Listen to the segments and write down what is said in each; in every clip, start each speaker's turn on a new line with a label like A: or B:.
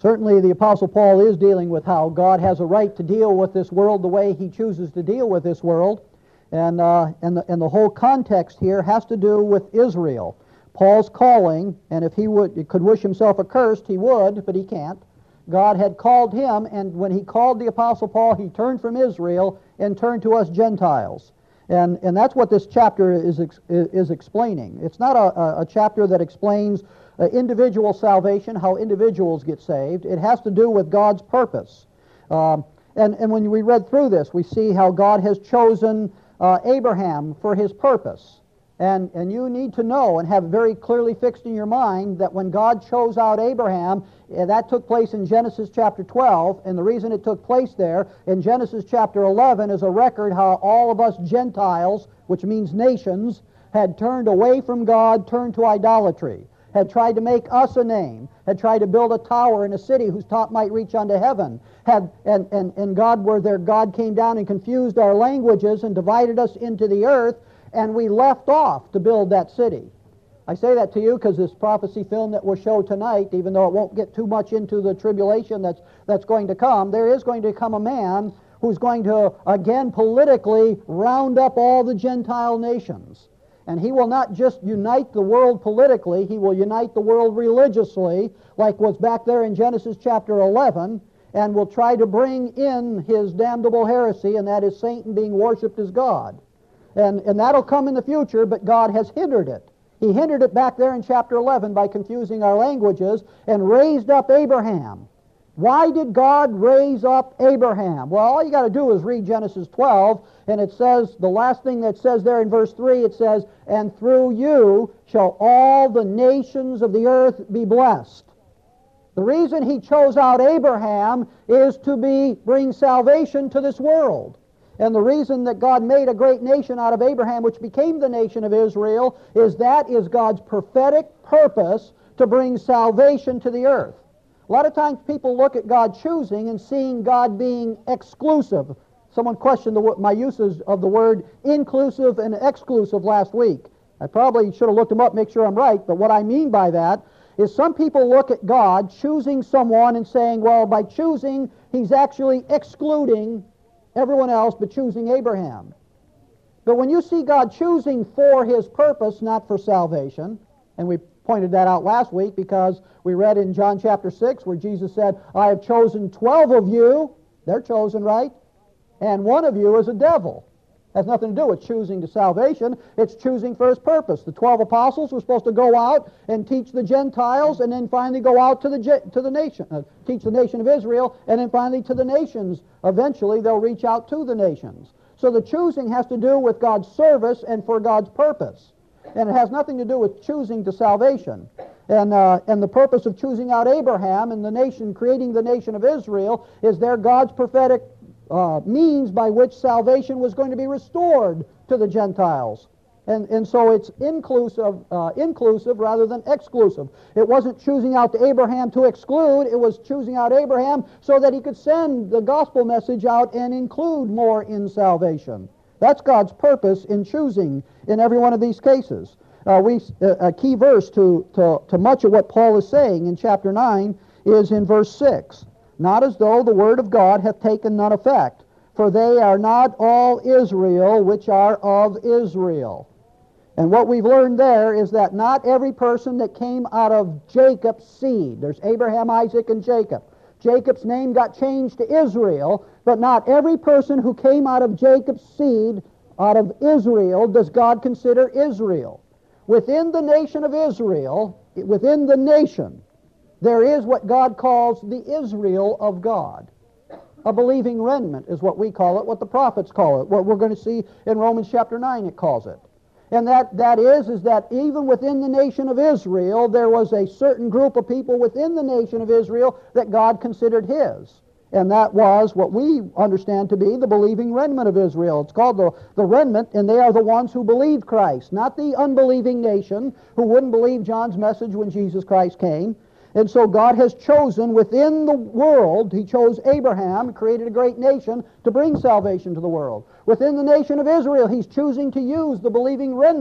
A: Certainly the Apostle Paul is dealing with how God has a right to deal with this world the way he chooses to deal with this world. And the whole context here has to do with Israel. Paul's calling, and if he could wish himself accursed, he would, but he can't. God had called him, and when he called the Apostle Paul, he turned from Israel and turned to us Gentiles. And that's what this chapter is explaining. It's not a chapter that explains individual salvation, how individuals get saved. It has to do with God's purpose. And when we read through this, we see how God has chosen Abraham for his purpose. And you need to know and have very clearly fixed in your mind that when God chose out Abraham, that took place in Genesis chapter 12, and the reason it took place there in Genesis chapter 11 is a record how all of us Gentiles, which means nations, had turned away from God, turned to idolatry, had tried to make us a name, had tried to build a tower in a city whose top might reach unto heaven, and God came down and confused our languages and divided us into the earth, and we left off to build that city. I say that to you because this prophecy film that we'll show tonight, even though it won't get too much into the tribulation that's going to come, there is going to come a man who's going to, again, politically round up all the Gentile nations. And he will not just unite the world politically, he will unite the world religiously, like was back there in Genesis chapter 11, and will try to bring in his damnable heresy, and that is Satan being worshipped as God. And that'll come in the future, but God has hindered it. He hindered it back there in chapter 11 by confusing our languages and raised up Abraham. Why did God raise up Abraham? Well, all you got to do is read Genesis 12, and it says, the last thing that says there in verse 3, it says, "And through you shall all the nations of the earth be blessed." The reason he chose out Abraham is to bring salvation to this world. And the reason that God made a great nation out of Abraham, which became the nation of Israel, is God's prophetic purpose to bring salvation to the earth. A lot of times people look at God choosing and seeing God being exclusive. Someone questioned my uses of the word inclusive and exclusive last week. I probably should have looked them up, make sure I'm right, but what I mean by that is some people look at God choosing someone and saying, well, by choosing, he's actually excluding everyone else but choosing Abraham. But when you see God choosing for his purpose, not for salvation, and we pointed that out last week because we read in John chapter 6 where Jesus said, I have chosen 12 of you, they're chosen, right? And one of you is a devil. Has nothing to do with choosing to salvation. It's choosing for his purpose. The 12 apostles were supposed to go out and teach the Gentiles, and then finally go out to the nation, teach the nation of Israel, and then finally to the nations. Eventually, they'll reach out to the nations. So the choosing has to do with God's service and for God's purpose, and it has nothing to do with choosing to salvation. And the purpose of choosing out Abraham and the nation, creating the nation of Israel, is there God's prophetic means by which salvation was going to be restored to the Gentiles. And so it's inclusive rather than exclusive. It wasn't choosing out Abraham to exclude, it was choosing out Abraham so that he could send the gospel message out and include more in salvation. That's God's purpose in choosing in every one of these cases. A key verse to much of what Paul is saying in chapter 9 is in verse 6. Not as though the word of God hath taken none effect, for they are not all Israel which are of Israel. And what we've learned there is that not every person that came out of Jacob's seed, there's Abraham, Isaac, and Jacob. Jacob's name got changed to Israel, but not every person who came out of Jacob's seed, out of Israel, does God consider Israel. Within the nation of Israel, within the nation, there is what God calls the Israel of God. A believing remnant is what we call it, what the prophets call it, what we're going to see in Romans chapter 9 it calls it. And that is that even within the nation of Israel, there was a certain group of people within the nation of Israel that God considered his. And that was what we understand to be the believing remnant of Israel. It's called the remnant, and they are the ones who believed Christ, not the unbelieving nation who wouldn't believe John's message when Jesus Christ came. And so God has chosen within the world, he chose Abraham, created a great nation to bring salvation to the world. Within the nation of Israel, he's choosing to use the believing remnant,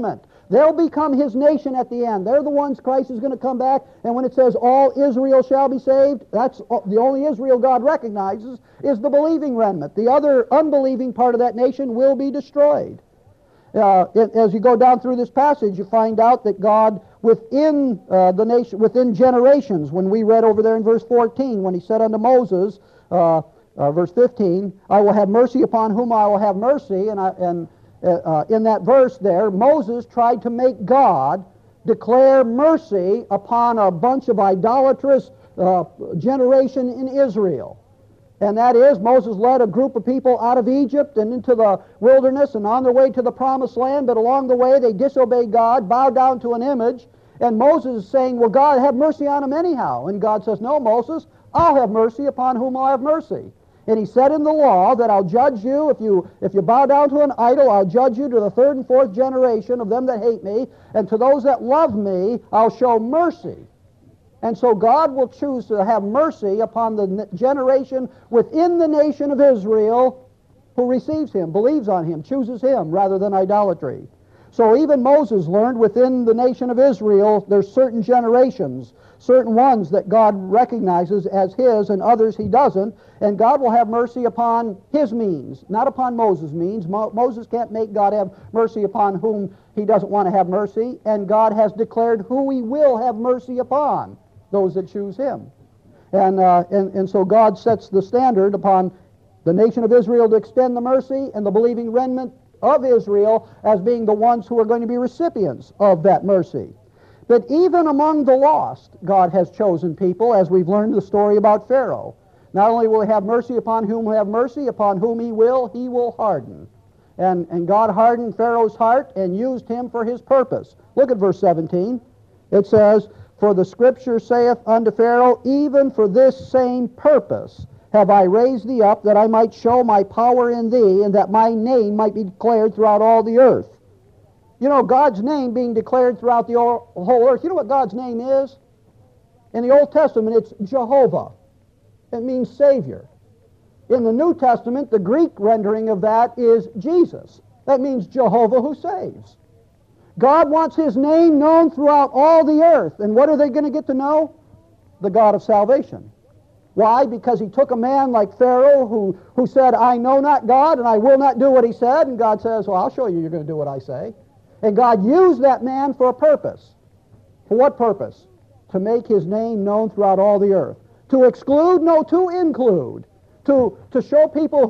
A: They'll become his nation at the end. They're the ones Christ is going to come back, and when it says all Israel shall be saved, that's the only Israel God recognizes is the believing remnant. The other unbelieving part of that nation will be destroyed. As you go down through this passage, you find out that God within the nation, within generations, when we read over there in verse 14, when he said unto Moses, verse 15, I will have mercy upon whom I will have mercy, and in that verse there, Moses tried to make God declare mercy upon a bunch of idolatrous generation in Israel. And that is, Moses led a group of people out of Egypt and into the wilderness and on their way to the promised land, but along the way they disobeyed God, bowed down to an image, and Moses is saying, well, God, have mercy on them anyhow. And God says, no, Moses, I'll have mercy upon whom I'll have mercy. And he said in the law that I'll judge you, if you bow down to an idol, I'll judge you to the third and fourth generation of them that hate me, and to those that love me, I'll show mercy. And so God will choose to have mercy upon the generation within the nation of Israel who receives him, believes on him, chooses him rather than idolatry. So even Moses learned within the nation of Israel there's certain generations, certain ones that God recognizes as his and others he doesn't, and God will have mercy upon his means, not upon Moses' means. Moses can't make God have mercy upon whom he doesn't want to have mercy, and God has declared who he will have mercy upon, those that choose him. And so God sets the standard upon the nation of Israel to extend the mercy, and the believing remnant of Israel as being the ones who are going to be recipients of that mercy. But even among the lost, God has chosen people, as we've learned the story about Pharaoh. Not only will he have mercy upon whom he have mercy, upon whom he will harden. And God hardened Pharaoh's heart and used him for his purpose. Look at verse 17. It says, for the scripture saith unto Pharaoh, even for this same purpose have I raised thee up, that I might show my power in thee, and that my name might be declared throughout all the earth. You know, God's name being declared throughout the whole earth. You know what God's name is? In the Old Testament, it's Jehovah. It means Savior. In the New Testament, the Greek rendering of that is Jesus. That means Jehovah who saves. God wants his name known throughout all the earth. And what are they going to get to know? The God of salvation. Why? Because he took a man like Pharaoh who said, I know not God, and I will not do what he said. And God says, well, I'll show you you're going to do what I say. And God used that man for a purpose. For what purpose? To make his name known throughout all the earth. To exclude? No, to include. To show people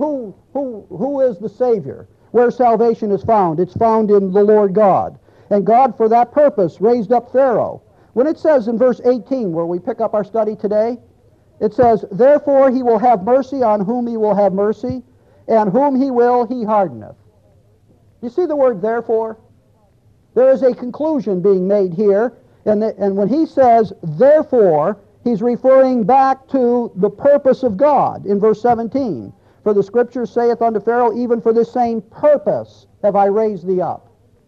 A: who is the Savior, where salvation is found. It's found in the Lord God. And God, for that purpose, raised up Pharaoh. When it says in verse 18, where we pick up our study today, it says, therefore he will have mercy on whom he will have mercy, and whom he will he hardeneth. You see the word therefore? There is a conclusion being made here, and when he says therefore, he's referring back to the purpose of God in verse 17. For the scripture saith unto Pharaoh, even for this same purpose have I raised thee up.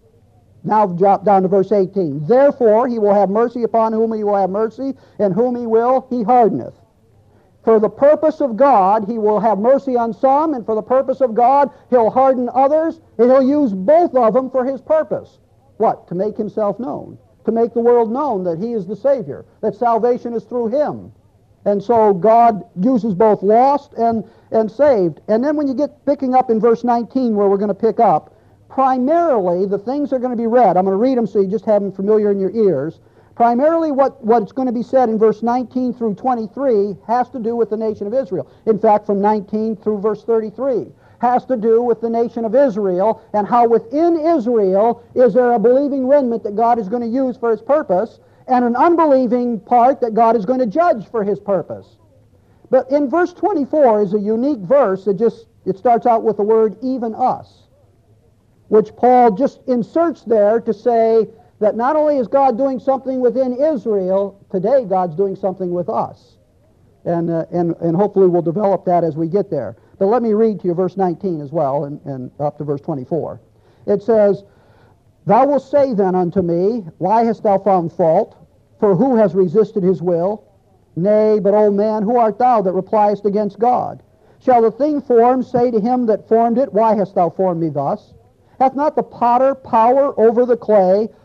A: Now drop down to verse 18. Therefore he will have mercy upon whom he will have mercy, and whom he will he hardeneth. For the purpose of God, he will have mercy on some, and for the purpose of God, he'll harden others, and he'll use both of them for his purpose. What? To make himself known. To make the world known that he is the Savior, that salvation is through him. And so God uses both lost and saved. And then when you get picking up in verse 19, where we're going to pick up, primarily the things are going to be read. I'm going to read them so you just have them familiar in your ears. Primarily what's going to be said in verse 19 through 23 has to do with the nation of Israel. In fact, from 19 through verse 33 has to do with the nation of Israel, and how within Israel is there a believing remnant that God is going to use for his purpose, and an unbelieving part that God is going to judge for his purpose. But in verse 24 is a unique verse. It starts out with the word even us, which Paul just inserts there to say that not only is God doing something within Israel, today God's doing something with us. And hopefully we'll develop that as we get there. But let me read to you verse 19 as well, and up to verse 24. It says, thou wilt say then unto me, why hast thou found fault? For who has resisted his will? Nay, but, O man, who art thou that repliest against God? Shall the thing formed say to him that formed it, why hast thou formed me thus? Hath not the potter power over the clay,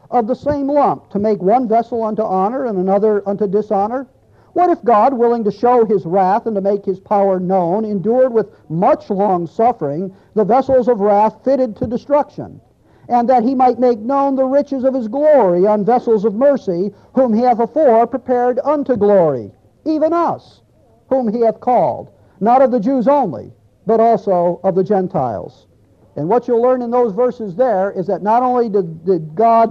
A: of the same lump, to make one vessel unto honor and another unto dishonor? What if God, willing to show his wrath and to make his power known, endured with much long suffering the vessels of wrath fitted to destruction, and that he might make known the riches of his glory on vessels of mercy, whom he hath afore prepared unto glory, even us, whom he hath called, not of the Jews only, but also of the Gentiles? And what you'll learn in those verses there is that not only did God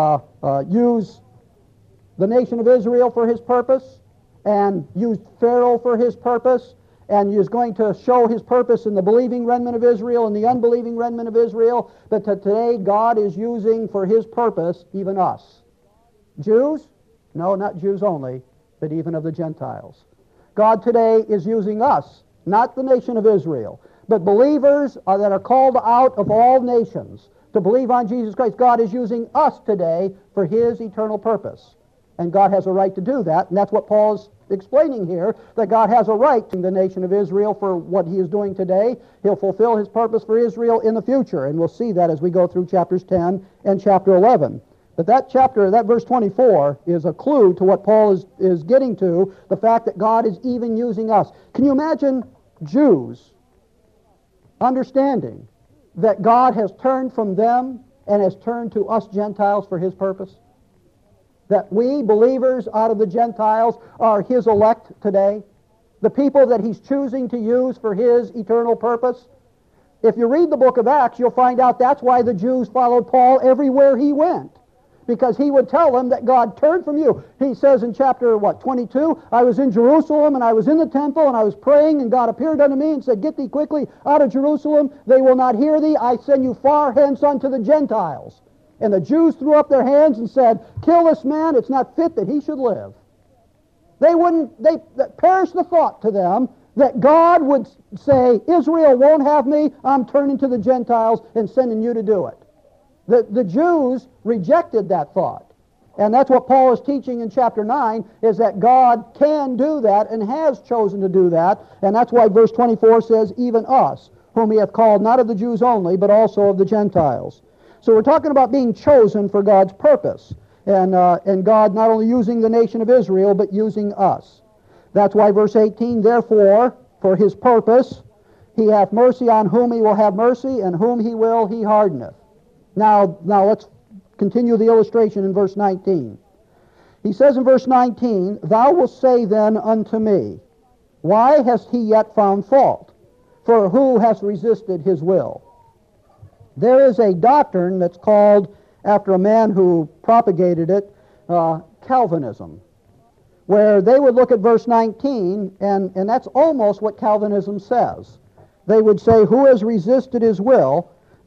A: use the nation of Israel for his purpose, and used Pharaoh for his purpose, and he is going to show his purpose in the believing remnant of Israel and the unbelieving remnant of Israel, but today God is using for his purpose even us. Jews? No, not Jews only, but even of the Gentiles. God today is using us, not the nation of Israel, but believers that are called out of all nations to believe on Jesus Christ. God is using us today for his eternal purpose. And God has a right to do that, and that's what Paul is explaining here, that God has a right to the nation of Israel for what he is doing today. He'll fulfill his purpose for Israel in the future, and we'll see that as we go through chapters 10 and chapter 11. But that verse 24, is a clue to what Paul is getting to, the fact that God is even using us. Can you imagine Jews understanding that God has turned from them and has turned to us Gentiles for his purpose? That we, believers out of the Gentiles, are his elect today, the people that he's choosing to use for his eternal purpose. If you read the book of Acts, you'll find out that's why the Jews followed Paul everywhere he went, because he would tell them that God turned from you. He says in chapter 22, I was in Jerusalem and I was in the temple and I was praying, and God appeared unto me and said, Get thee quickly out of Jerusalem, they will not hear thee, I send you far hence unto the Gentiles. And the Jews threw up their hands and said, Kill this man, it's not fit that he should live. They perished the thought to them that God would say, Israel won't have me, I'm turning to the Gentiles and sending you to do it. The Jews rejected that thought. And that's what Paul is teaching in chapter 9, is that God can do that and has chosen to do that. And that's why verse 24 says, Even us, whom he hath called, not of the Jews only, but also of the Gentiles. So we're talking about being chosen for God's purpose, and God not only using the nation of Israel, but using us. That's why verse 18, Therefore, for his purpose, he hath mercy on whom he will have mercy, and whom he will he hardeneth. Now let's continue the illustration in verse 19. He says in verse 19, Thou wilt say then unto me, Why hast he yet found fault? For who has resisted his will? There is a doctrine that's called, after a man who propagated it, Calvinism, where they would look at verse 19, and that's almost what Calvinism says. They would say, Who has resisted his will?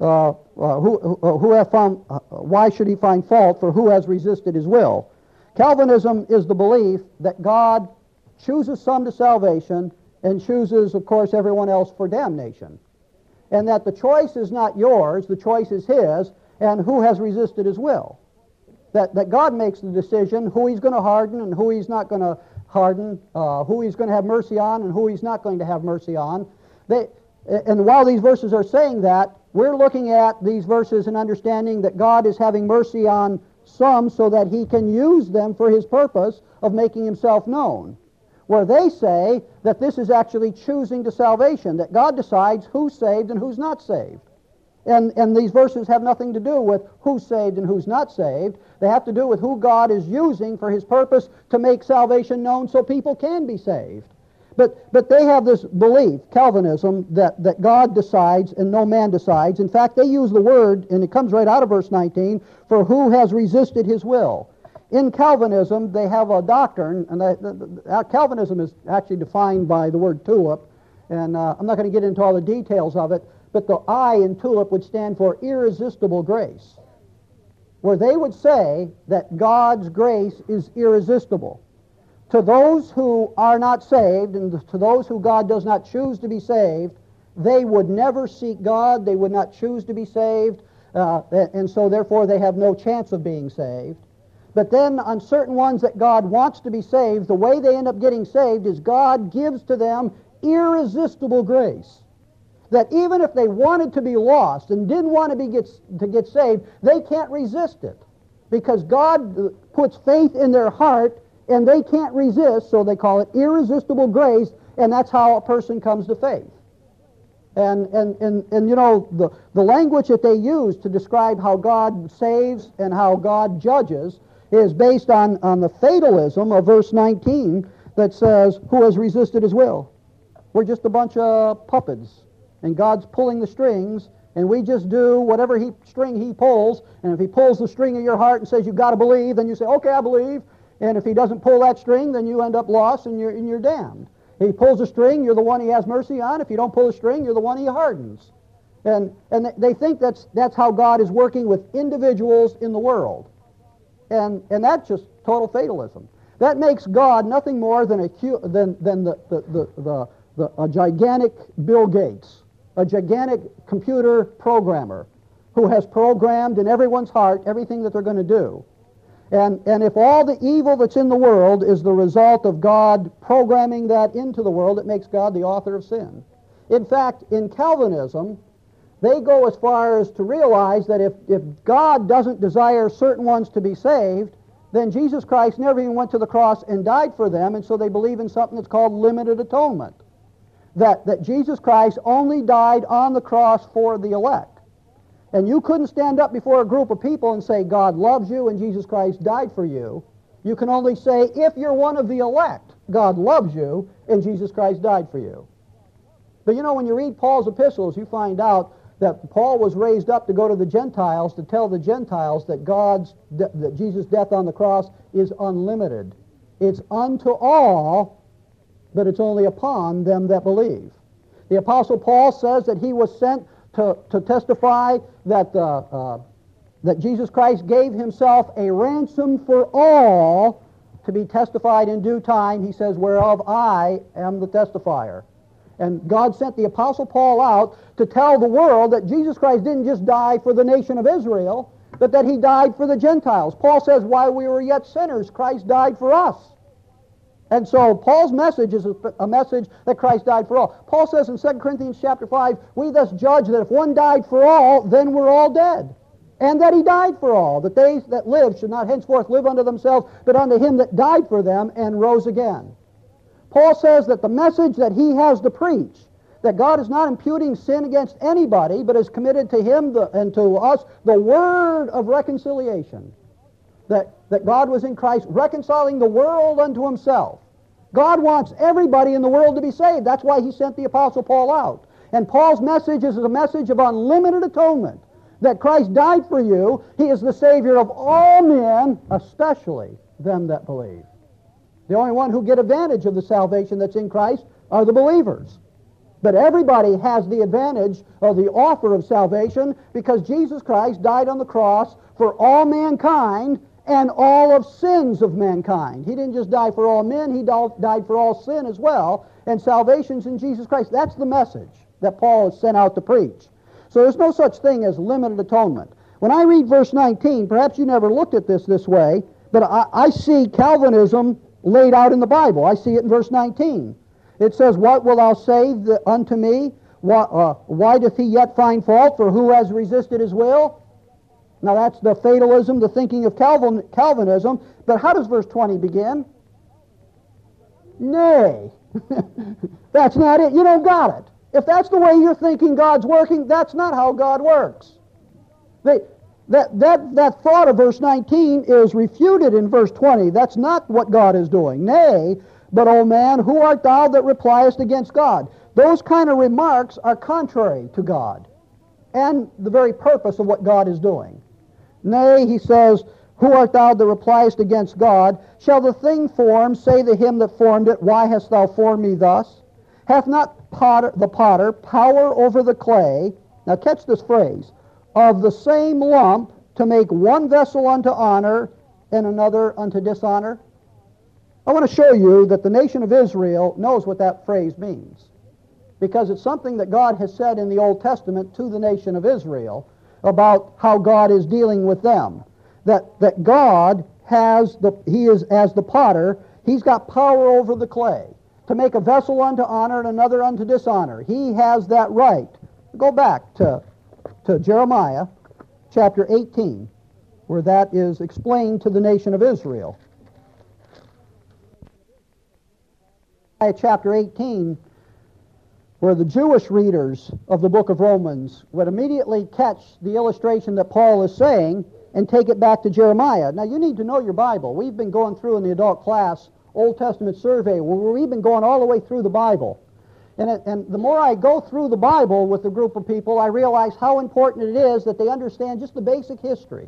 A: Who have found? Why should he find fault? For who has resisted his will? Calvinism is the belief that God chooses some to salvation and chooses, of course, everyone else for damnation. And that the choice is not yours, the choice is his, and who has resisted his will. That God makes the decision who he's going to harden and who he's not going to harden, who he's going to have mercy on and who he's not going to have mercy on. And while these verses are saying that, we're looking at these verses and understanding that God is having mercy on some so that he can use them for his purpose of making himself known. Where they say that this is actually choosing to salvation, that God decides who's saved and who's not saved. And these verses have nothing to do with who's saved and who's not saved. They have to do with who God is using for his purpose to make salvation known so people can be saved. But they have this belief, Calvinism, that God decides and no man decides. In fact, they use the word, and it comes right out of verse 19, for who has resisted his will. In Calvinism, they have a doctrine, and Calvinism is actually defined by the word tulip, and I'm not going to get into all the details of it, but the I in tulip would stand for irresistible grace, where they would say that God's grace is irresistible. To those who are not saved, and to those who God does not choose to be saved, they would never seek God, they would not choose to be saved, and so therefore they have no chance of being saved. But then on certain ones that God wants to be saved, the way they end up getting saved is God gives to them irresistible grace. That even if they wanted to be lost and didn't want to get saved, they can't resist it. because God puts faith in their heart, and they can't resist, so they call it irresistible grace, and that's how a person comes to faith. And you know, the language that they use to describe how God saves and how God judges is based on the fatalism of verse 19 that says, who has resisted his will? We're just a bunch of puppets, and God's pulling the strings, and we just do whatever string he pulls, and if he pulls the string of your heart and says you've got to believe, then you say, okay, I believe, and if he doesn't pull that string, then you end up lost and you're damned. If he pulls a string, you're the one he has mercy on. If you don't pull a string, you're the one he hardens. And they think that's how God is working with individuals in the world. And that's just total fatalism. That makes God nothing more than a gigantic Bill Gates, a gigantic computer programmer who has programmed in everyone's heart everything that they're going to do. And if all the evil that's in the world is the result of God programming that into the world, it makes God the author of sin. In fact, in Calvinism, they go as far as to realize that if God doesn't desire certain ones to be saved, then Jesus Christ never even went to the cross and died for them, and so they believe in something that's called limited atonement. That Jesus Christ only died on the cross for the elect. And you couldn't stand up before a group of people and say, God loves you and Jesus Christ died for you. You can only say, if you're one of the elect, God loves you and Jesus Christ died for you. But you know, when you read Paul's epistles, you find out that Paul was raised up to go to the Gentiles to tell the Gentiles that that Jesus' death on the cross is unlimited. It's unto all, but it's only upon them that believe. The Apostle Paul says that he was sent to testify that that Jesus Christ gave himself a ransom for all to be testified in due time. He says, whereof I am the testifier. And God sent the Apostle Paul out to tell the world that Jesus Christ didn't just die for the nation of Israel, but that he died for the Gentiles. Paul says, while we were yet sinners, Christ died for us. And so Paul's message is a message that Christ died for all. Paul says in 2 Corinthians chapter 5, we thus judge that if one died for all, then we're all dead. And that he died for all, that they that live should not henceforth live unto themselves, but unto him that died for them and rose again. Paul says that the message that he has to preach, that God is not imputing sin against anybody, but is committed to him and to us the word of reconciliation. That God was in Christ reconciling the world unto himself. God wants everybody in the world to be saved. That's why he sent the Apostle Paul out. And Paul's message is a message of unlimited atonement. That Christ died for you. He is the Savior of all men, especially them that believe. The only one who get advantage of the salvation that's in Christ are the believers. But everybody has the advantage of the offer of salvation because Jesus Christ died on the cross for all mankind and all of sins of mankind. He didn't just die for all men, he died for all sin as well. And salvation's in Jesus Christ. That's the message that Paul is sent out to preach. So there's no such thing as limited atonement. When I read verse 19, perhaps you never looked at this way, but I see Calvinism laid out in the Bible. I see it in verse 19. It says, what will thou say unto me? Why doth he yet find fault? For who has resisted his will? Now that's the fatalism, the thinking of Calvinism. But how does verse 20 begin? Nay. That's not it. You don't got it. If that's the way you're thinking God's working, that's not how God works. That thought of verse 19 is refuted in verse 20. That's not what God is doing. Nay, but, O man, who art thou that repliest against God? Those kind of remarks are contrary to God and the very purpose of what God is doing. Nay, he says, who art thou that repliest against God? Shall the thing formed say to him that formed it, why hast thou formed me thus? Hath not the potter power over the clay, now catch this phrase, of the same lump to make one vessel unto honor and another unto dishonor? I want to show you that the nation of Israel knows what that phrase means, because it's something that God has said in the Old Testament to the nation of Israel about how God is dealing with them. That God he is as the potter, he's got power over the clay to make a vessel unto honor and another unto dishonor. He has that right. Go back to Jeremiah chapter 18. where that is explained to the nation of Israel. Chapter 18, where the Jewish readers of the book of Romans would immediately catch the illustration that Paul is saying and take it back to Jeremiah. Now, you need to know your Bible. We've been going through in the adult class Old Testament survey, where we've been going all the way through the Bible. And the more I go through the Bible with a group of people, I realize how important it is that they understand just the basic history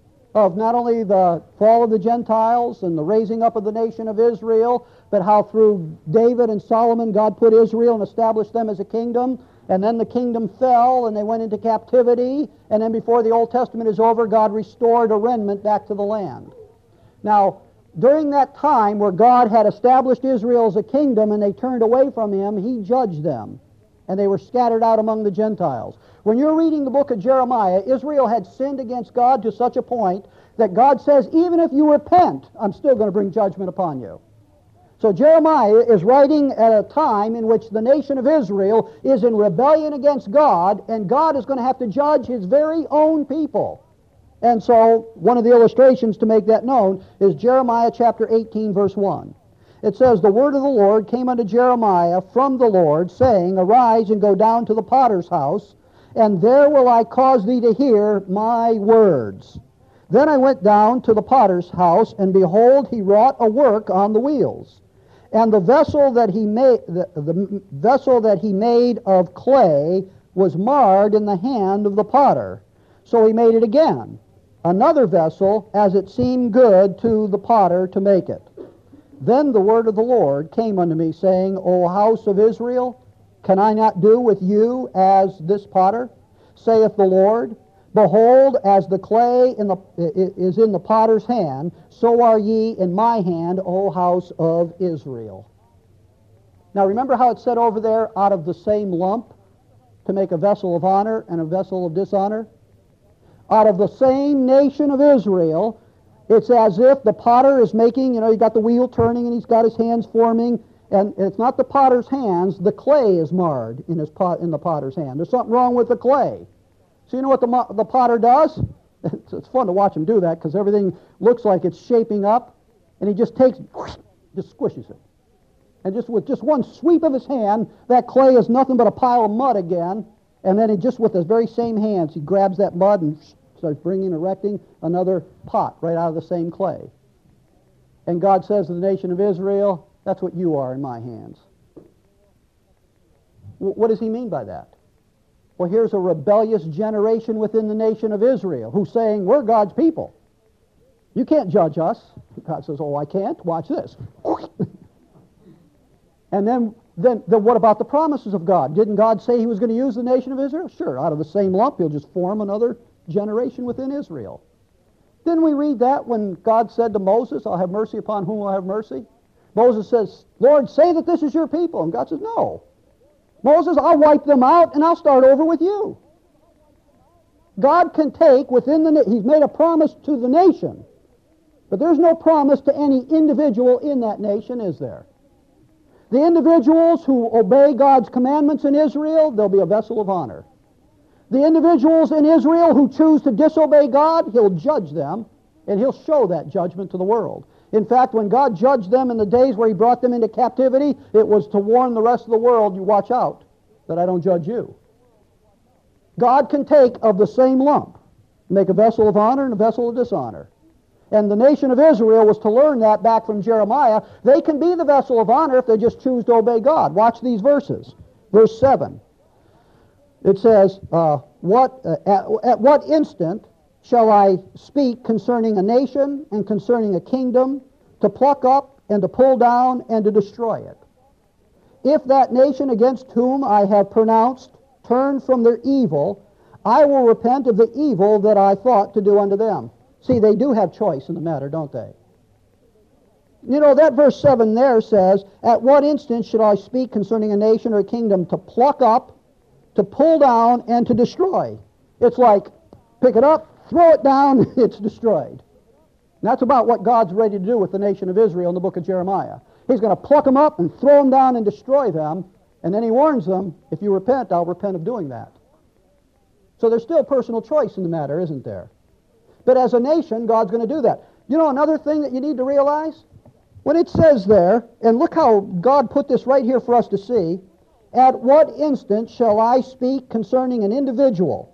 A: of not only the fall of the Gentiles and the raising up of the nation of Israel, but how through David and Solomon God put Israel and established them as a kingdom, and then the kingdom fell and they went into captivity, and then before the Old Testament is over, God restored a remnant back to the land. Now, during that time where God had established Israel as a kingdom and they turned away from Him, He judged them, and they were scattered out among the Gentiles. When you're reading the book of Jeremiah, Israel had sinned against God to such a point that God says, even if you repent, I'm still going to bring judgment upon you. So Jeremiah is writing at a time in which the nation of Israel is in rebellion against God, and God is going to have to judge His very own people. And so one of the illustrations to make that known is Jeremiah chapter 18, verse 1. It says, "The word of the Lord came unto Jeremiah from the Lord, saying, Arise and go down to the potter's house, and there will I cause thee to hear my words. Then I went down to the potter's house, and behold, he wrought a work on the wheels. And the vessel that he made, the vessel that he made of clay was marred in the hand of the potter. So he made it again, another vessel, as it seemed good to the potter to make it. Then the word of the Lord came unto me, saying, O house of Israel, can I not do with you as this potter? Saith the Lord, Behold, as the clay is in the potter's hand, so are ye in my hand, O house of Israel." Now remember how it said over there, out of the same lump, to make a vessel of honor and a vessel of dishonor? Out of the same nation of Israel, it's as if the potter is making, you got the wheel turning and he's got his hands forming, and it's not the potter's hands, the clay is marred in the potter's hand. There's something wrong with the clay. So you know what the potter does? It's fun to watch him do that because everything looks like it's shaping up, and he just takes, just squishes it. And just with just one sweep of his hand, that clay is nothing but a pile of mud again, and then he just with his very same hands, he grabs that mud and starts erecting another pot right out of the same clay. And God says to the nation of Israel, that's what you are in my hands. What does He mean by that? Well, here's a rebellious generation within the nation of Israel who's saying, we're God's people. You can't judge us. God says, oh, I can't? Watch this. And then what about the promises of God? Didn't God say He was going to use the nation of Israel? Sure, out of the same lump, He'll just form another generation within Israel. Didn't we read that when God said to Moses, I'll have mercy upon whom I'll have mercy? Moses says, Lord, say that this is your people. And God says, no. Moses, I'll wipe them out and I'll start over with you. God can take He's made a promise to the nation, but there's no promise to any individual in that nation, is there? The individuals who obey God's commandments in Israel, they'll be a vessel of honor. The individuals in Israel who choose to disobey God, He'll judge them, and He'll show that judgment to the world. In fact, when God judged them in the days where He brought them into captivity, it was to warn the rest of the world, you watch out, that I don't judge you. God can take of the same lump, make a vessel of honor and a vessel of dishonor. And the nation of Israel was to learn that back from Jeremiah. They can be the vessel of honor if they just choose to obey God. Watch these verses. Verse 7. It says, at what instant shall I speak concerning a nation and concerning a kingdom, to pluck up and to pull down and to destroy it? If that nation against whom I have pronounced turn from their evil, I will repent of the evil that I thought to do unto them. See, they do have choice in the matter, don't they? That verse 7 there says, at what instant should I speak concerning a nation or a kingdom, to pluck up, to pull down, and to destroy? It's like, pick it up, throw it down, it's destroyed. And that's about what God's ready to do with the nation of Israel in the book of Jeremiah. He's going to pluck them up and throw them down and destroy them, and then He warns them, if you repent, I'll repent of doing that. So there's still personal choice in the matter, isn't there? But as a nation, God's going to do that. You know another thing that you need to realize? When it says there, and look how God put this right here for us to see, at what instant shall I speak concerning an individual?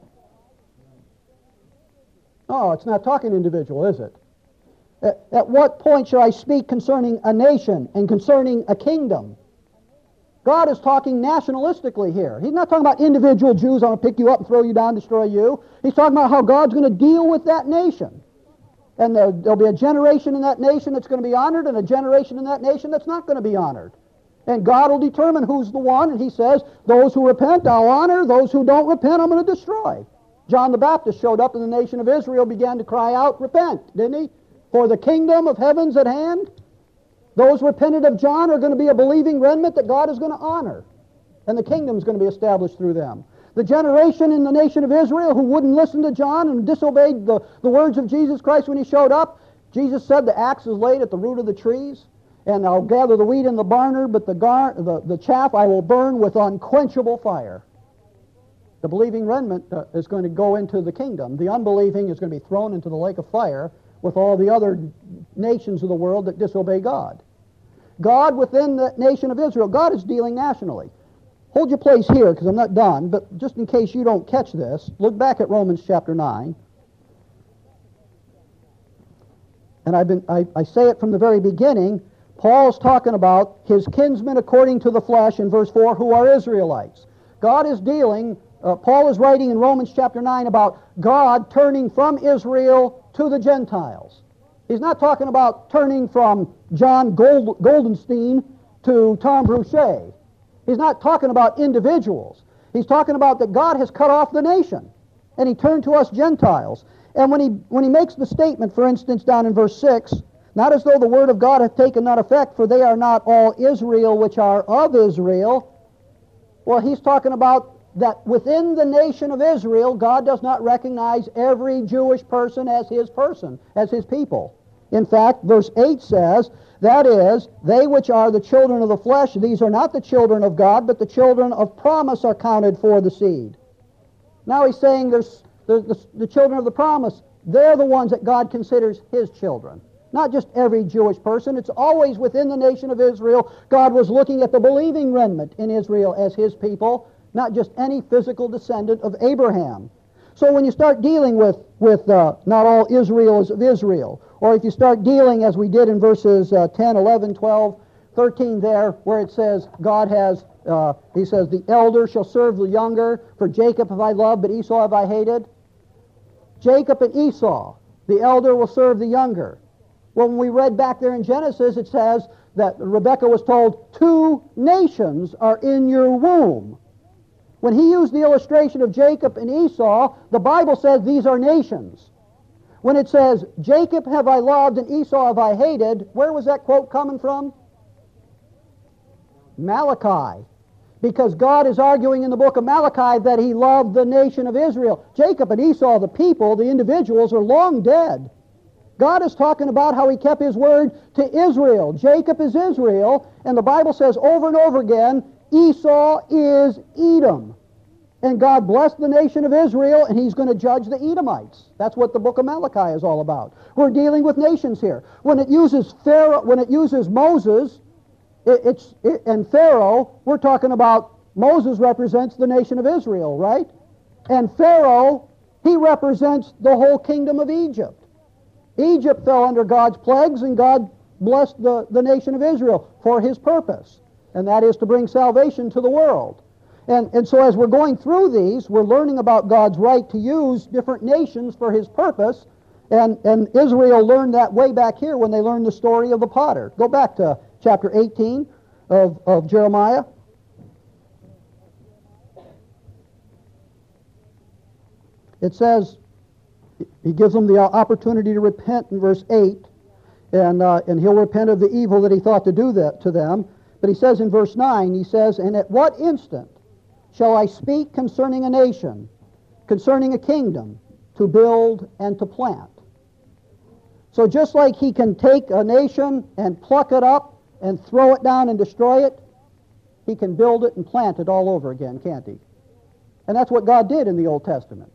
A: Oh, it's not talking individual, is it? At what point shall I speak concerning a nation and concerning a kingdom? God is talking nationalistically here. He's not talking about individual Jews, I'm going to pick you up and throw you down, destroy you. He's talking about how God's going to deal with that nation. And there'll be a generation in that nation that's going to be honored and a generation in that nation that's not going to be honored. And God will determine who's the one, and he says, those who repent I'll honor, those who don't repent I'm going to destroy. John the Baptist showed up in the nation of Israel, began to cry out, repent, didn't he? For the kingdom of heaven's at hand. Those repented of John are going to be a believing remnant that God is going to honor. And the kingdom is going to be established through them. The generation in the nation of Israel who wouldn't listen to John and disobeyed the words of Jesus Christ when he showed up, Jesus said the axe is laid at the root of the trees, and I'll gather the wheat in the barner, but the chaff I will burn with unquenchable fire. The believing remnant is going to go into the kingdom. The unbelieving is going to be thrown into the lake of fire with all the other nations of the world that disobey God. God within the nation of Israel, God is dealing nationally. Hold your place here because I'm not done, but just in case you don't catch this, look back at Romans chapter 9. And I say it from the very beginning. Paul's talking about his kinsmen according to the flesh in verse 4 who are Israelites. God is dealing, Paul is writing in Romans chapter 9 about God turning from Israel to the Gentiles. He's not talking about turning from John Goldenstein to Tom Boucher. He's not talking about individuals. He's talking about that God has cut off the nation, and he turned to us Gentiles. And when he makes the statement, for instance, down in verse 6, not as though the word of God hath taken not effect, for they are not all Israel which are of Israel. Well, he's talking about that within the nation of Israel, God does not recognize every Jewish person, as his people. In fact, verse 8 says, that is, they which are the children of the flesh, these are not the children of God, but the children of promise are counted for the seed. Now he's saying there's the children of the promise, they're the ones that God considers his children. Not just every Jewish person. It's always within the nation of Israel. God was looking at the believing remnant in Israel as his people, not just any physical descendant of Abraham. So when you start dealing with not all Israel is of Israel, or if you start dealing as we did in verses 10, 11, 12, 13 there, where it says God has, he says, the elder shall serve the younger, for Jacob have I loved, but Esau have I hated. Jacob and Esau, the elder will serve the younger. Well, when we read back there in Genesis, it says that Rebekah was told, 2 nations are in your womb. When he used the illustration of Jacob and Esau, the Bible says these are nations. When it says, Jacob have I loved and Esau have I hated, where was that quote coming from? Malachi. Because God is arguing in the book of Malachi that he loved the nation of Israel. Jacob and Esau, the people, the individuals, are long dead. God is talking about how he kept his word to Israel. Jacob is Israel, and the Bible says over and over again, Esau is Edom. And God blessed the nation of Israel, and he's going to judge the Edomites. That's what the book of Malachi is all about. We're dealing with nations here. When it uses Pharaoh, when it uses Moses, and Pharaoh, we're talking about Moses represents the nation of Israel, right? And Pharaoh, he represents the whole kingdom of Egypt. Egypt fell under God's plagues, and God blessed the nation of Israel for his purpose, and that is to bring salvation to the world. And so as we're going through these, we're learning about God's right to use different nations for his purpose, and Israel learned that way back here when they learned the story of the potter. Go back to chapter 18 of Jeremiah. It says, he gives them the opportunity to repent in verse 8, and he'll repent of the evil that he thought to do that to them. But he says in verse 9, he says, and at what instant shall I speak concerning a nation, concerning a kingdom, to build and to plant? So just like he can take a nation and pluck it up and throw it down and destroy it, he can build it and plant it all over again, can't he? And that's what God did in the Old Testament.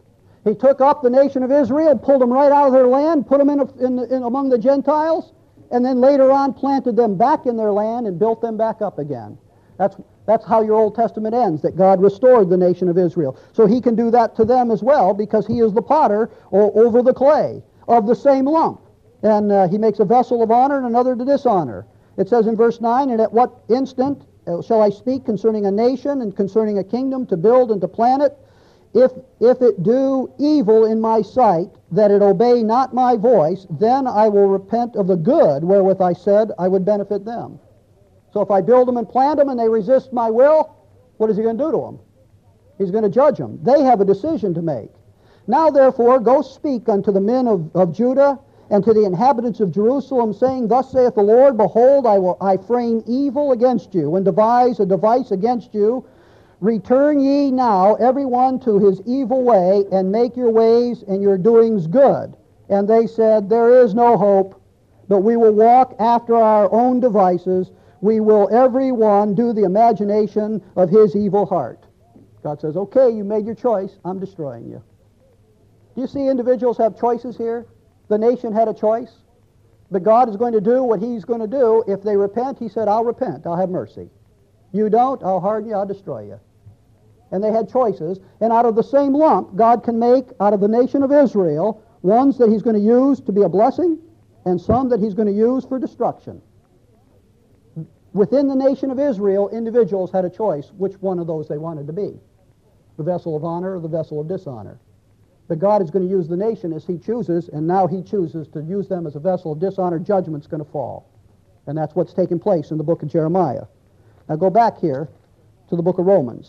A: He took up the nation of Israel, pulled them right out of their land, put them in among the Gentiles, and then later on planted them back in their land and built them back up again. That's how your Old Testament ends, that God restored the nation of Israel. So he can do that to them as well, because he is the potter over the clay of the same lump. And he makes a vessel of honor and another to dishonor. It says in verse 9, and at what instant shall I speak concerning a nation and concerning a kingdom to build and to plant it? If it do evil in my sight, that it obey not my voice, then I will repent of the good wherewith I said I would benefit them. So if I build them and plant them and they resist my will, what is he going to do to them? He's going to judge them. They have a decision to make. Now therefore go speak unto the men of Judah and to the inhabitants of Jerusalem, saying, Thus saith the Lord, Behold, I frame evil against you, and devise a device against you. Return ye now, every one to his evil way, and make your ways and your doings good. And they said, There is no hope, but we will walk after our own devices. We will every one do the imagination of his evil heart. God says, okay, you made your choice. I'm destroying you. Do you see individuals have choices here? The nation had a choice. But God is going to do what he's going to do. If they repent, he said, I'll repent. I'll have mercy. You don't, I'll harden you, I'll destroy you. And they had choices. And out of the same lump, God can make out of the nation of Israel ones that he's going to use to be a blessing and some that he's going to use for destruction. Within the nation of Israel, individuals had a choice which one of those they wanted to be. The vessel of honor or the vessel of dishonor. But God is going to use the nation as he chooses, and now he chooses to use them as a vessel of dishonor. Judgment's going to fall. And that's what's taking place in the book of Jeremiah. Now go back here to the book of Romans.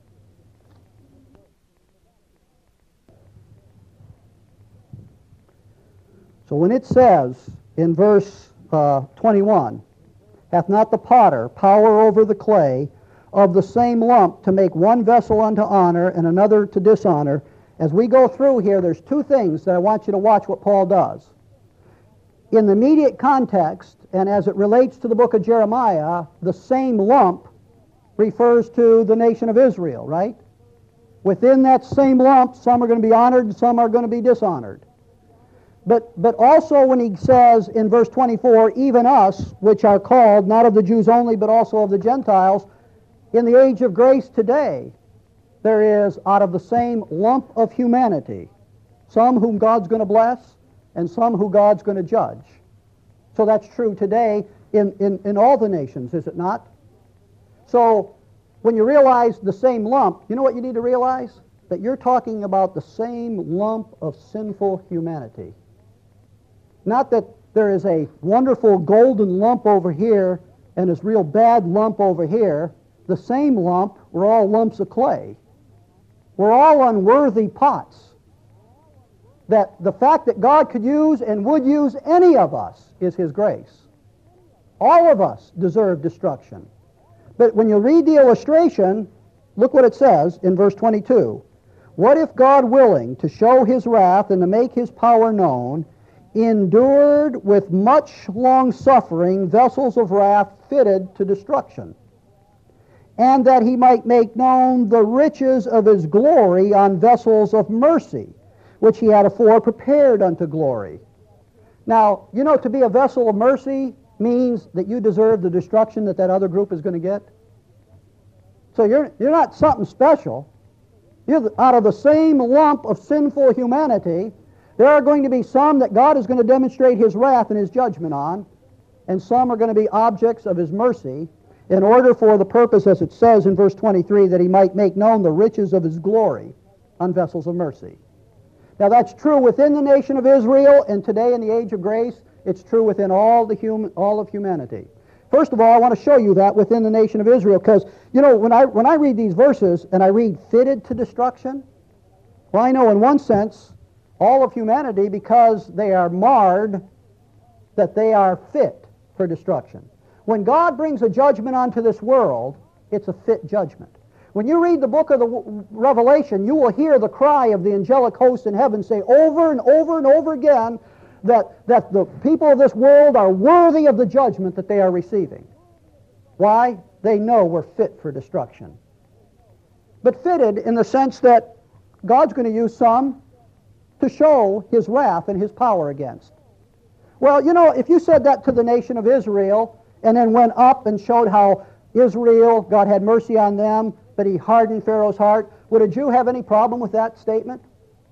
A: So when it says in verse 21, hath not the potter power over the clay of the same lump to make one vessel unto honor and another to dishonor? As we go through here, there's two things that I want you to watch what Paul does. In the immediate context, and as it relates to the book of Jeremiah, the same lump refers to the nation of Israel, right? Within that same lump, some are going to be honored and some are going to be dishonored. But also when he says in verse 24, even us, which are called, not of the Jews only, but also of the Gentiles, in the age of grace today, there is out of the same lump of humanity, some whom God's going to bless and some who God's going to judge. So that's true today in all the nations, is it not? So when you realize the same lump, you know what you need to realize? That you're talking about the same lump of sinful humanity. Not that there is a wonderful golden lump over here and this real bad lump over here. The same lump, we're all lumps of clay. We're all unworthy pots. That the fact that God could use and would use any of us is his grace. All of us deserve destruction. But when you read the illustration, look what it says in verse 22. What if God, willing to show his wrath and to make his power known, endured with much long suffering vessels of wrath fitted to destruction, and that he might make known the riches of his glory on vessels of mercy, which he had afore prepared unto glory. Now, you know, to be a vessel of mercy means that you deserve the destruction that other group is going to get. So you're not something special. You're out of the same lump of sinful humanity. There are going to be some that God is going to demonstrate his wrath and his judgment on, and some are going to be objects of his mercy, in order for the purpose, as it says in verse 23, that he might make known the riches of his glory on vessels of mercy. Now that's true within the nation of Israel, and today in the age of grace, it's true within all of humanity. First of all, I want to show you that within the nation of Israel, because, you know, when I read these verses and I read fitted to destruction, well, I know in one sense, all of humanity, because they are marred, that they are fit for destruction. When God brings a judgment onto this world, it's a fit judgment. When you read the book of the Revelation, you will hear the cry of the angelic host in heaven say over and over and over again that the people of this world are worthy of the judgment that they are receiving. Why? They know we're fit for destruction. But fitted in the sense that God's going to use some to show his wrath and his power against. Well, you know, if you said that to the nation of Israel and then went up and showed how Israel, God had mercy on them, but he hardened Pharaoh's heart, would a Jew have any problem with that statement?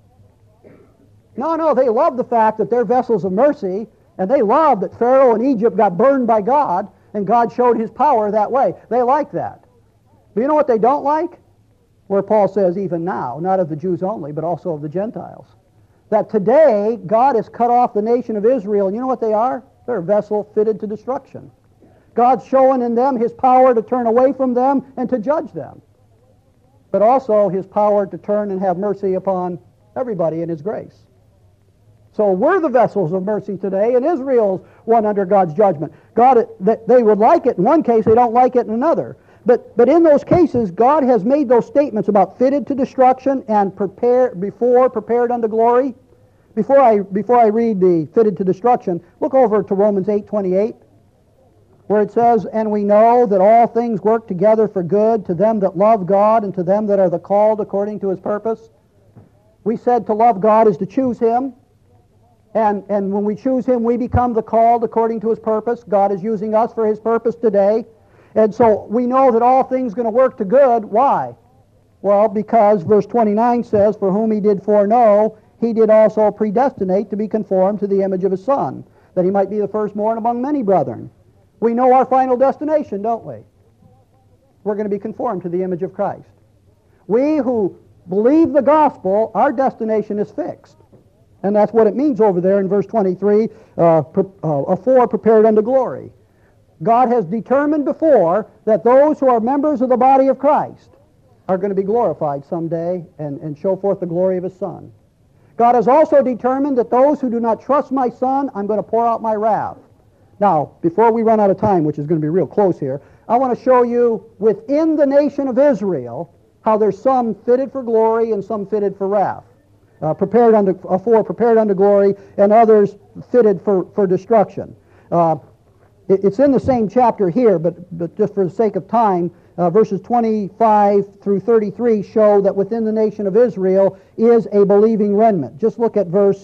A: No, they love the fact that they're vessels of mercy, and they love that Pharaoh and Egypt got burned by God, and God showed his power that way. They like that. But you know what they don't like? Where Paul says, even now, not of the Jews only, but also of the Gentiles. That today, God has cut off the nation of Israel, and you know what they are? They're a vessel fitted to destruction. God's showing in them his power to turn away from them and to judge them, but also his power to turn and have mercy upon everybody in his grace. So we're the vessels of mercy today, and Israel's one under God's judgment. They would like it in one case, they don't like it in another. But in those cases, God has made those statements about fitted to destruction and prepared unto glory. Before I read the fitted to destruction, look over to Romans 8:28, where it says, "And we know that all things work together for good to them that love God and to them that are the called according to his purpose." We said to love God is to choose him. And when we choose him, we become the called according to his purpose. God is using us for his purpose today. And so we know that all things are going to work to good. Why? Well, because verse 29 says, "For whom he did foreknow, he did also predestinate to be conformed to the image of his Son, that he might be the firstborn among many brethren." We know our final destination, don't we? We're going to be conformed to the image of Christ. We who believe the gospel, our destination is fixed. And that's what it means over there in verse 23, afore prepared unto glory. God has determined before that those who are members of the body of Christ are going to be glorified someday and show forth the glory of his Son. God has also determined that those who do not trust my Son, I'm going to pour out my wrath. Now, before we run out of time, which is going to be real close here, I want to show you within the nation of Israel how there's some fitted for glory and some fitted for wrath. Prepared unto glory, and others fitted for destruction. It's in the same chapter here, but just for the sake of time, verses 25 through 33 show that within the nation of Israel is a believing remnant. Just look at verse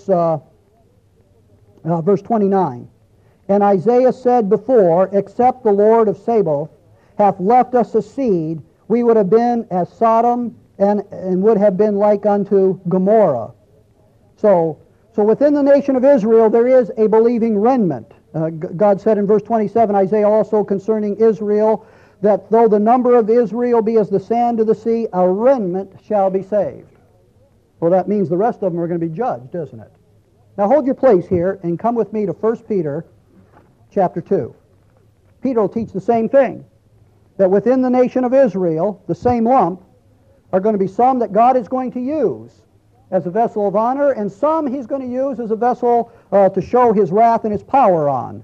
A: 29. "And Isaiah said before, except the Lord of Sabaoth hath left us a seed, we would have been as Sodom and would have been like unto Gomorrah." So within the nation of Israel there is a believing remnant. God said in verse 27, Isaiah also concerning Israel, that though the number of Israel be as the sand of the sea, a remnant shall be saved. Well, that means the rest of them are going to be judged, doesn't it? Now hold your place here and come with me to 1 Peter chapter 2. Peter will teach the same thing, that within the nation of Israel, the same lump, are going to be some that God is going to use as a vessel of honor, and some he's going to use as a vessel to show his wrath and his power on.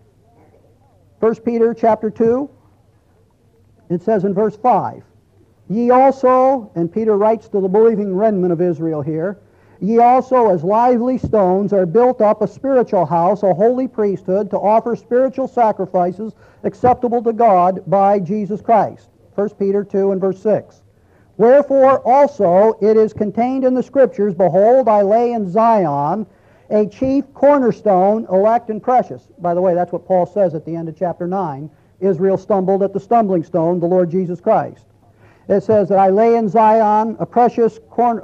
A: 1 Peter chapter 2, it says in verse 5, "Ye also," and Peter writes to the believing remnant of Israel here, "Ye also as lively stones are built up a spiritual house, a holy priesthood, to offer spiritual sacrifices acceptable to God by Jesus Christ." 1 Peter 2 and verse 6. "Wherefore also it is contained in the Scriptures, Behold, I lay in Zion a chief cornerstone, elect and precious." By the way, that's what Paul says at the end of chapter 9. Israel stumbled at the stumbling stone, the Lord Jesus Christ. It says that I lay in Zion a precious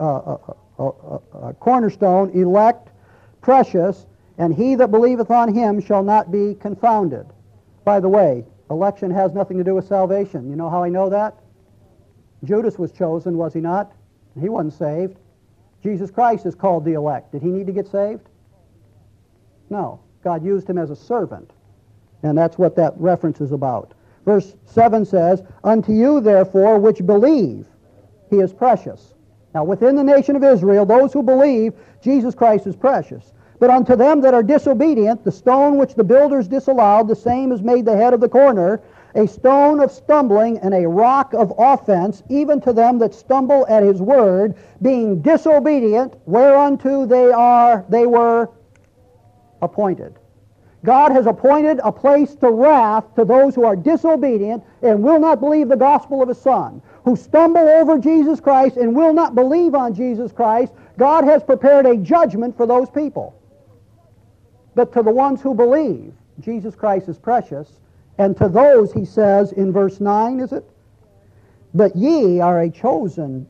A: cornerstone, elect, precious, and he that believeth on him shall not be confounded. By the way, election has nothing to do with salvation. You know how I know that? Judas was chosen, was he not? He wasn't saved. Jesus Christ is called the elect. Did he need to get saved? No. God used him as a servant. And that's what that reference is about. Verse 7 says, "Unto you, therefore, which believe, he is precious." Now, within the nation of Israel, those who believe, Jesus Christ is precious. "But unto them that are disobedient, the stone which the builders disallowed, the same is made the head of the corner, a stone of stumbling and a rock of offense, even to them that stumble at his word, being disobedient, whereunto they were appointed." God has appointed a place to wrath to those who are disobedient and will not believe the gospel of His Son, who stumble over Jesus Christ and will not believe on Jesus Christ. God has prepared a judgment for those people. But to the ones who believe, Jesus Christ is precious. And to those, he says in verse 9, is it? But ye are a chosen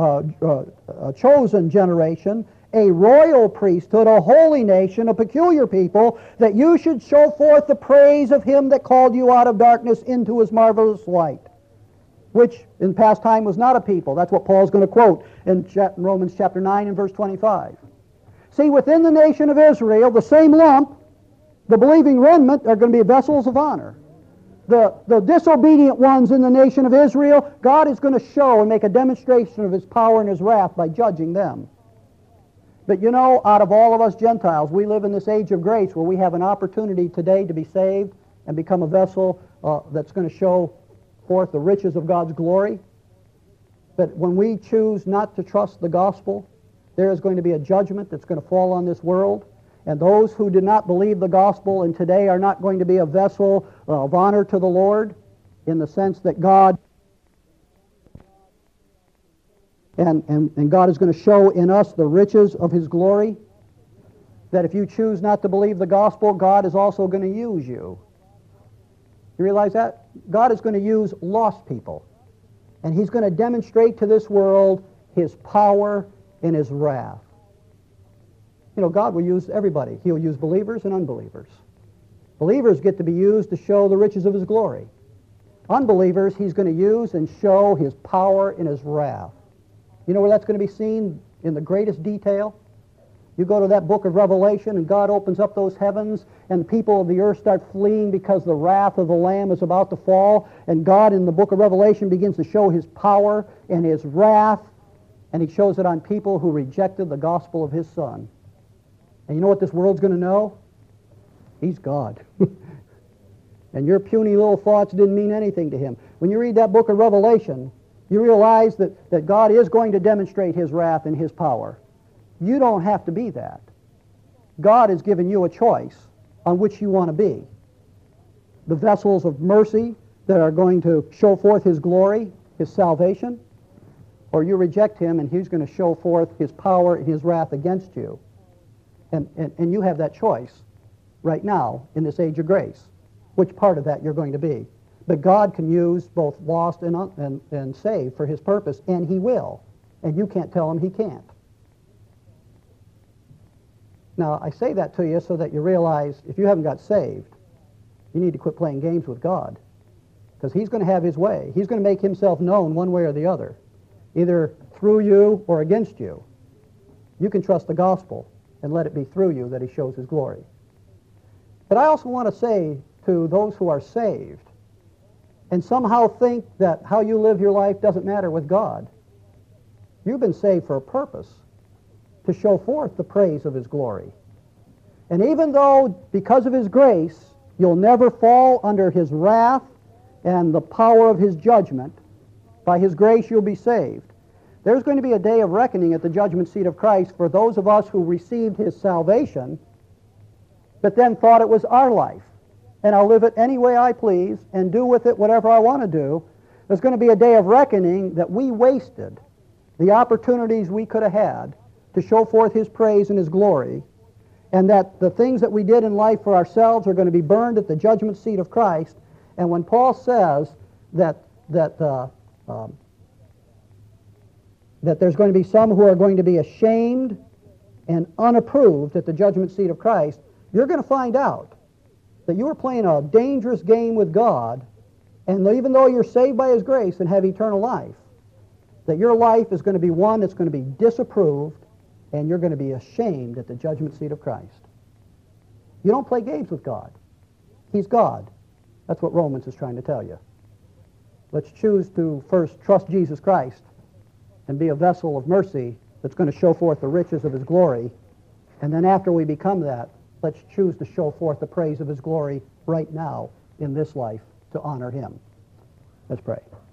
A: generation, a royal priesthood, a holy nation, a peculiar people, that you should show forth the praise of Him that called you out of darkness into His marvelous light, which in past time was not a people. That's what Paul's going to quote in Romans chapter 9 and verse 25. See, within the nation of Israel, the same lump, the believing remnant, are going to be vessels of honor. The disobedient ones in the nation of Israel, God is going to show and make a demonstration of His power and His wrath by judging them. But you know, out of all of us Gentiles, we live in this age of grace where we have an opportunity today to be saved and become a vessel that's going to show forth the riches of God's glory. But when we choose not to trust the gospel, there is going to be a judgment that's going to fall on this world. And those who did not believe the gospel and today are not going to be a vessel of honor to the Lord, in the sense that God and God is going to show in us the riches of His glory. That if you choose not to believe the gospel, God is also going to use you. You realize that? God is going to use lost people. And He's going to demonstrate to this world His power and His wrath. You know, God will use everybody. He'll use believers and unbelievers. Believers get to be used to show the riches of His glory. Unbelievers, He's going to use and show His power and His wrath. You know where that's going to be seen in the greatest detail? You go to that book of Revelation and God opens up those heavens and people of the earth start fleeing because the wrath of the Lamb is about to fall, and God in the book of Revelation begins to show His power and His wrath, and He shows it on people who rejected the gospel of His Son. And you know what this world's going to know? He's God. And your puny little thoughts didn't mean anything to Him. When you read that book of Revelation, you realize that God is going to demonstrate His wrath and His power. You don't have to be that. God has given you a choice on which you want to be. The vessels of mercy that are going to show forth His glory, His salvation, or you reject Him and He's going to show forth His power and His wrath against you. And you have that choice right now in this age of grace, which part of that you're going to be. But God can use both lost and saved for His purpose, and He will. And you can't tell Him He can't. Now, I say that to you so that you realize if you haven't got saved, you need to quit playing games with God. Because He's going to have His way. He's going to make Himself known one way or the other, either through you or against you. You can trust the gospel and let it be through you that He shows His glory. But I also want to say to those who are saved and somehow think that how you live your life doesn't matter with God, you've been saved for a purpose, to show forth the praise of His glory. And even though, because of His grace, you'll never fall under His wrath and the power of His judgment, by His grace you'll be saved. There's going to be a day of reckoning at the judgment seat of Christ for those of us who received His salvation, but then thought it was our life, and I'll live it any way I please and do with it whatever I want to do. There's going to be a day of reckoning that we wasted the opportunities we could have had to show forth His praise and His glory, and that the things that we did in life for ourselves are going to be burned at the judgment seat of Christ. And when Paul says that there's going to be some who are going to be ashamed and unapproved at the judgment seat of Christ, you're going to find out that you were playing a dangerous game with God, and even though you're saved by His grace and have eternal life, that your life is going to be one that's going to be disapproved, and you're going to be ashamed at the judgment seat of Christ. You don't play games with God. He's God. That's what Romans is trying to tell you. Let's choose to first trust Jesus Christ and be a vessel of mercy that's going to show forth the riches of His glory. And then after we become that, let's choose to show forth the praise of His glory right now in this life to honor Him. Let's pray.